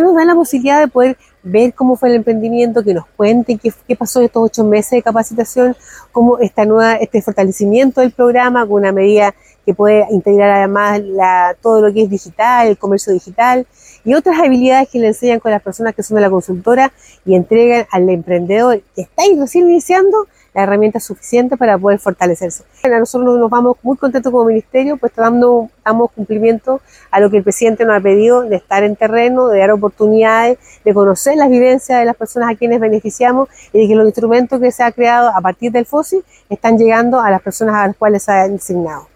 nos dan la posibilidad de poder ver cómo fue el emprendimiento, que nos cuenten qué pasó en estos 8 meses de capacitación, cómo este fortalecimiento del programa, con una medida que puede integrar además todo lo que es digital, el comercio digital y otras habilidades que le enseñan con las personas que son de la consultora y entregan al emprendedor que está ahí recién iniciando la herramienta suficiente para poder fortalecerse. Nosotros nos vamos muy contentos como ministerio, pues damos cumplimiento a lo que el presidente nos ha pedido, de estar en terreno, de dar oportunidades, de conocer las vivencias de las personas a quienes beneficiamos y de que los instrumentos que se han creado a partir del FOSI están llegando a las personas a las cuales se han asignado.